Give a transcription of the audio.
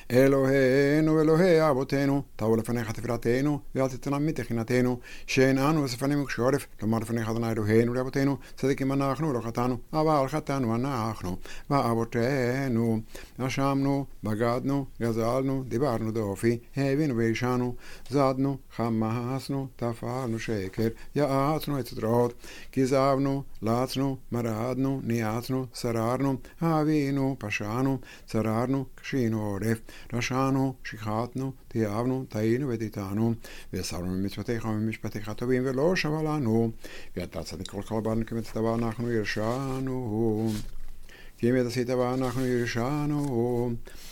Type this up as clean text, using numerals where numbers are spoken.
אלוהינו אלוהי אבותינו, טעו לפניך תפילתנו, ואל תתנם מתחינתנו, שאין אנו וספנינו כשעורף, לומר לפניך אדוני אלוהינו לאבותינו, צדיקים אנחנו לא חטאנו, אבל חטאנו אנחנו, ואבותינו, אשמנו, בגדנו, גזלנו, דיברנו דופי, הבינו וישנו, זדנו, חמסנו, תפרנו שקר, יעצנו עצות רעות, כזבנו, לצנו, מרדנו, ניאצנו, שררנו, אבינו, פשענו, צררנו, קשינו עורף, רשענו, שחטנו, תיעבנו, טעינו ודיתנו, והסרנו ממצוותיך וממשפטיך טובים ולא שווה לנו, ואתה צדיק כל כך בנו כמצוותיך אנחנו ירשענו, כי אם עשית ואנחנו ירשענו,